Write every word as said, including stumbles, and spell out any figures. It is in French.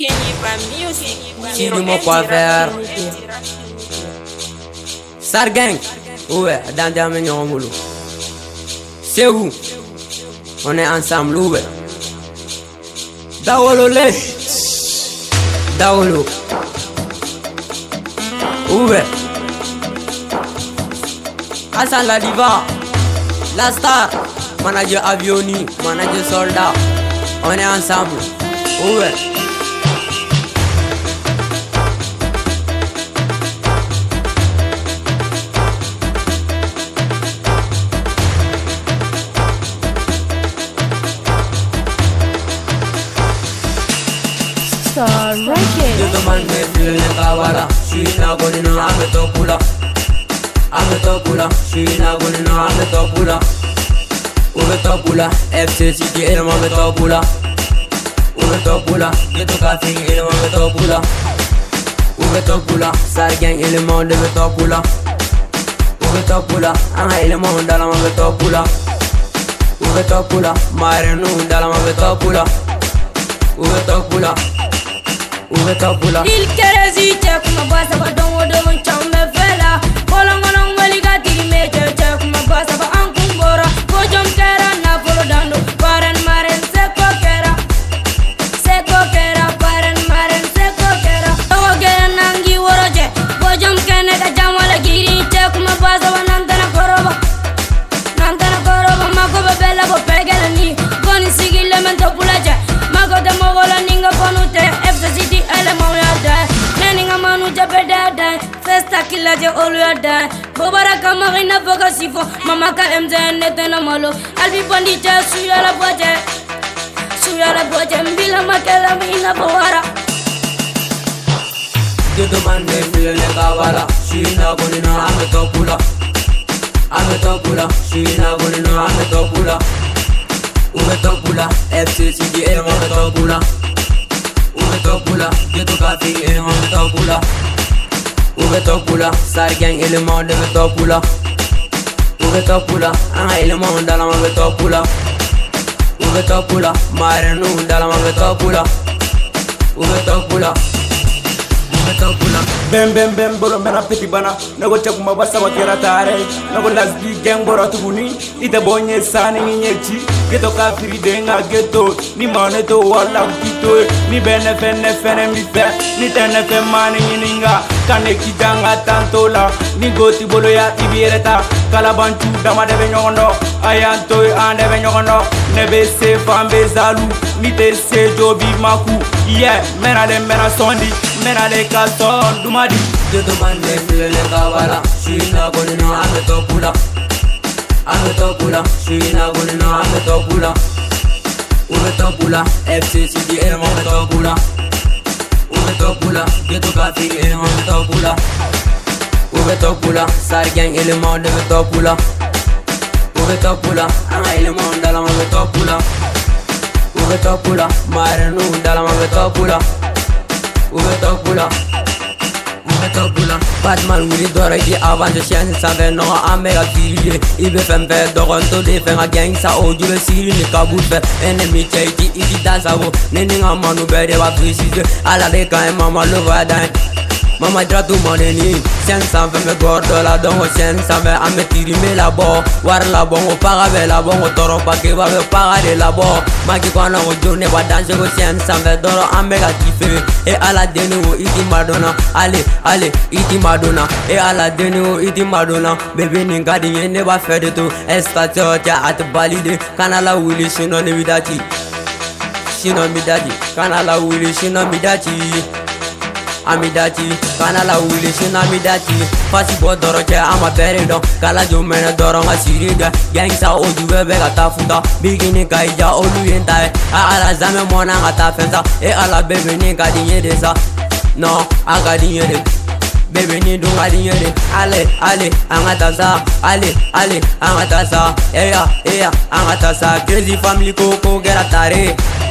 Tire mon coiffeur. Sargang. Ouais, dans des millions de c'est où? On est ensemble, ouais. Dawolo le. Dawolo. Ouais. Hassan la diva. La star. Manager avioni. Manager soldat. On est ensemble. Ouais. Star Records. You the man me feel like a walla. She not gonna know I'm a topula. I'm a topula. She not gonna know I'm a topula. Uwe topula. F C C T ele mame topula. Uwe topula. Geto Kafing ele mame topula. Uwe topula. Sargang ele mame topula. Uwe topula. Anga ele mame dala mame topula. Uwe topula. Marenu dala mame topula. Uwe topula. Uwe topula. Il kerezi check ma basa ba don wodo mon chamba fela. Bolongono ngaliga tigi me check ma basa ba ankumbora. Pojom kera na polo dando. Paren maren seko kera. Seko kera paren maren seko kera. Tawa kera nangi woroje. Pojom kene ka jamala giri check ma basa ba nantana koroba. Nantana koroba mako be bella bo pegela ni. Goni sigile men topula je. Mako de mogola ninga konute. Festa kila je olu ya da Bobara kama ina foka sifo Mama ka M Z nete na malo Albi bandi je suya la boje Suya la boje mbila makela mina bowara You the man me feel like a walla. She not gonna know I'm a topula. I'm a topula. She not gonna know I'm a topula. Uwe topula. F C C T ele mame topula. Uwe topula. Geto Kafing ele mame topula. Uwe topula. Sargang ele mame topula. Uwe topula. Anga ele mame dala mame topula. Uwe topula. Marenu dala mame topula. Uwe topula. Bem bem bem bolo mena peti bana nago chakuma basa wakera tare nago lasbi gang boro tuguni ite bonye sani nyechi geto kafiri denga geto ni maneto wala kito ni bene fene fene mi fe ni tene fe mani ninga kane kijanga tantola ni goti bolo ya ibireta kala bantu dama de benyondo ayanto ande benyondo nebe se fambe zalu ni te se jobi maku yeah mena de mena sondi mena de kalton dumadi. You the man me feel like a walla. She not gonna know I'm a topula. I'm a topula. She not gonna know I'm a topula. Uwe topula. F C C T ele mame topula. Uwe topula. Geto Kafing ele mame topula. Uwe topula. Sargang ele mame topula. Uwe topula. Anga ele mame dala mame topula. Uwe topula. Marenu dala mame topula. Uwe topula. Batman wuli dora di avant de chien savait non amega fili ibe fembe doronto de fenga gang sa oju le siri ni kabul fe enemy cheiti idi dansa wo neni ngamanu bere wa préciser ala de quand mama le va dan mama dratu moneni cent vingt me gordo la don cent vingt ame tiri me la bo war la bon o para be la bon o toro pa ke va be para de la bo maki kwana o jone wa danse go cent vingt doro amega kife e ala deni o idi madonna ale ale idi madonna e ala deni o idi madonna bebe ni ngadi ne ba fede to estato ja at balide kanala wuli shino ne midati shino midati kanala wuli shino midati Amidati, kanala wili shina midati. Fasi bo doro che ama bere do. Kala jo mene doro nga sirida. Gang sa oju bebe gata futa. Bigini kaija olu yenta. A ala zame mona gata fensa. E ala bebe ni kadinye desa. No, a kadinye de. Bebe ni do kadinye de. Ale, ale, angata sa. Ale, ale, angata sa. Eya, eya, angata sa. Crazy family koko geratare.